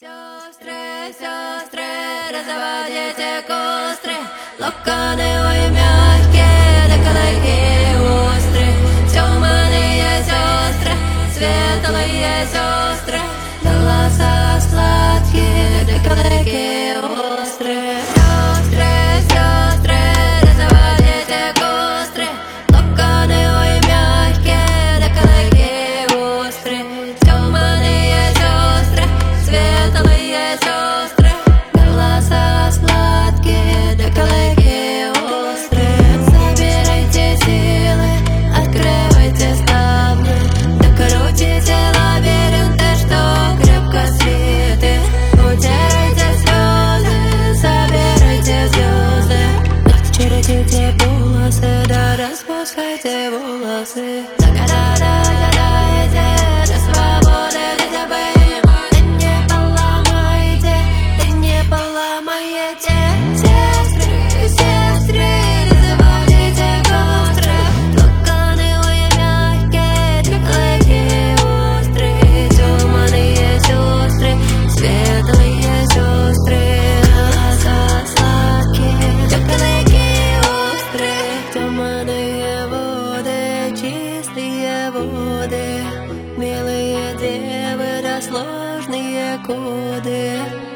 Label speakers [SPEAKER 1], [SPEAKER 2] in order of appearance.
[SPEAKER 1] Сестры, сестры, разводите костры, локоны ой мягкие, да кулаки острые, темные сестры, светлые сестры, голоса сладкие, да кулаки острые. Сестры, сестры, разводите костры, локоны ой мягкие, да кулаки острые, темные сестры, светлые сестры, голоса сладкие, да кулаки острые. Собирайте силы, открывайте ставни, докрутите лабиринты, что крепко свиты. Утирайте слезы, собирайте звезды, чертите волосы, да распускайте волосы. Загадайте до свободы, до забыть. Поломаете, сестры, сестры, разводите костры, локоны ой мягкие, кулаки острые, темные сестры, светлые сестры, голоса сладкие, кулаки острые, темные воды, чистые воды, милые девы, да сложные коды.